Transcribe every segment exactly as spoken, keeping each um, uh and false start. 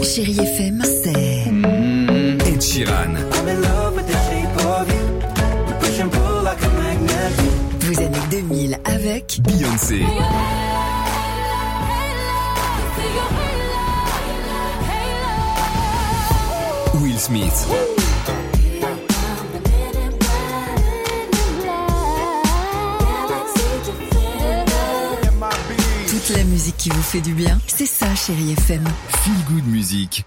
Chérie F M, c'est Mmh, Ed Sheeran. vos années deux mille avec Beyoncé. Will Smith. toute la musique qui vous fait du bien. C'est ça, Chérie F M. Feel Good Music.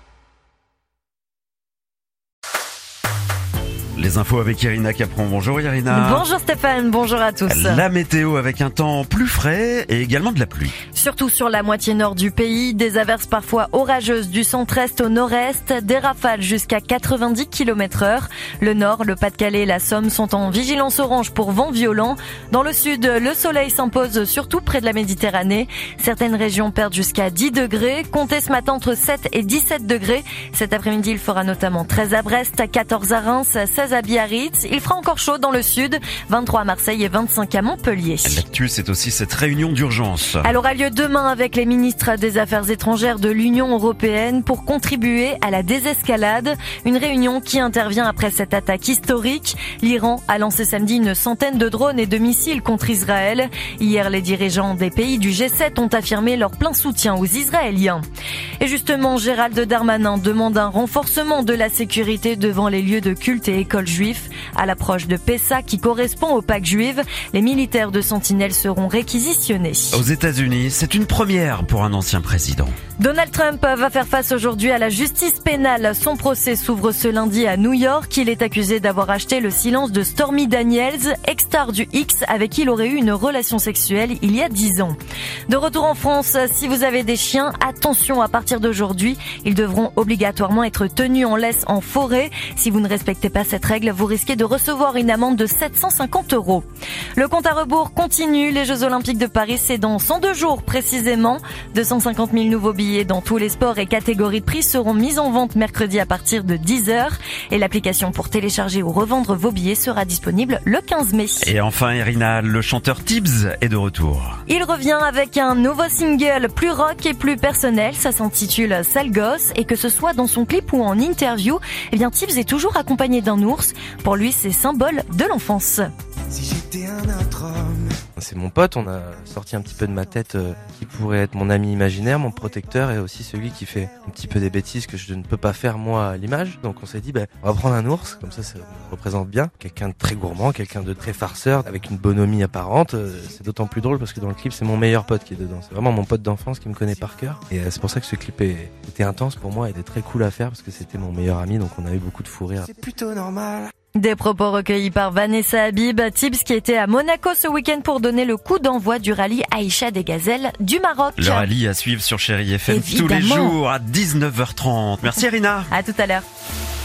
Les infos avec Irina Capron. Bonjour Irina. Bonjour Stéphane, bonjour à tous. La météo avec un temps plus frais et également de la pluie. Surtout sur la moitié nord du pays, des averses parfois orageuses du centre-est au nord-est, des rafales jusqu'à quatre-vingt-dix kilomètres heure. Le nord, le Pas-de-Calais et la Somme sont en vigilance orange pour vent violent. Dans le sud, le soleil s'impose surtout près de la Méditerranée. Certaines régions perdent jusqu'à dix degrés. Comptez ce matin entre sept et dix-sept degrés. Cet après-midi, il fera notamment treize à Brest, quatorze à Reims, seize à Biarritz. Il fera encore chaud dans le sud, vingt-trois à Marseille et vingt-cinq à Montpellier. L'actu, c'est aussi cette réunion d'urgence. Elle aura lieu demain avec les ministres des Affaires étrangères de l'Union européenne pour contribuer à la désescalade. Une réunion qui intervient après cette attaque historique. L'Iran a lancé samedi une centaine de drones et de missiles contre Israël. Hier, les dirigeants des pays du G sept ont affirmé leur plein soutien aux Israéliens. Et justement, Gérald Darmanin demande un renforcement de la sécurité devant les lieux de culte et écoles juifs. À l'approche de Pessah, qui correspond aux Pâques juives, les militaires de Sentinelle seront réquisitionnés. Aux États-Unis, c'est une première pour un ancien président. Donald Trump va faire face aujourd'hui à la justice pénale. Son procès s'ouvre ce lundi à New York. Il est accusé d'avoir acheté le silence de Stormy Daniels, ex-star du X, avec qui il aurait eu une relation sexuelle il y a dix ans. De retour en France, si vous avez des chiens, attention, à partir d'aujourd'hui, ils devront obligatoirement être tenus en laisse en forêt. Si vous ne respectez pas cette règle, vous risquez de recevoir une amende de sept cent cinquante euros. Le compte à rebours continue. Les Jeux Olympiques de Paris, c'est dans cent deux jours précisément. deux cent cinquante mille nouveaux billets dans tous les sports et catégories de prix seront mis en vente mercredi à partir de dix heures. Et l'application pour télécharger ou revendre vos billets sera disponible le quinze mai. Et enfin, Irina, le chanteur Tibbs est de retour. Il revient avec un nouveau single plus rock et plus personnel. Ça s'intitule Sale Gosse. Et que ce soit dans son clip ou en interview, eh bien Tibbs est toujours accompagné d'un ours. Pour lui, c'est symbole de l'enfance. Si j'étais un autre homme. C'est mon pote, on a sorti un petit peu de ma tête euh, qui pourrait être mon ami imaginaire, mon protecteur et aussi celui qui fait un petit peu des bêtises que je ne peux pas faire moi à l'image. Donc on s'est dit, bah, on va prendre un ours, comme ça ça me représente bien. Quelqu'un de très gourmand, quelqu'un de très farceur, avec une bonhomie apparente. Euh, c'est d'autant plus drôle parce que dans le clip, c'est mon meilleur pote qui est dedans. C'est vraiment mon pote d'enfance qui me connaît par cœur. Et euh, c'est pour ça que ce clip est, était intense pour moi et était très cool à faire parce que c'était mon meilleur ami, donc on a eu beaucoup de fou rire. C'est plutôt normal. Des propos recueillis par Vanessa Habib, Tibbs qui était à Monaco ce week-end pour donner le coup d'envoi du rallye Aïcha des Gazelles du Maroc. Le rallye à suivre sur Chérie F M Évidemment. tous les jours à dix-neuf heures trente. Merci Irina. À tout à l'heure.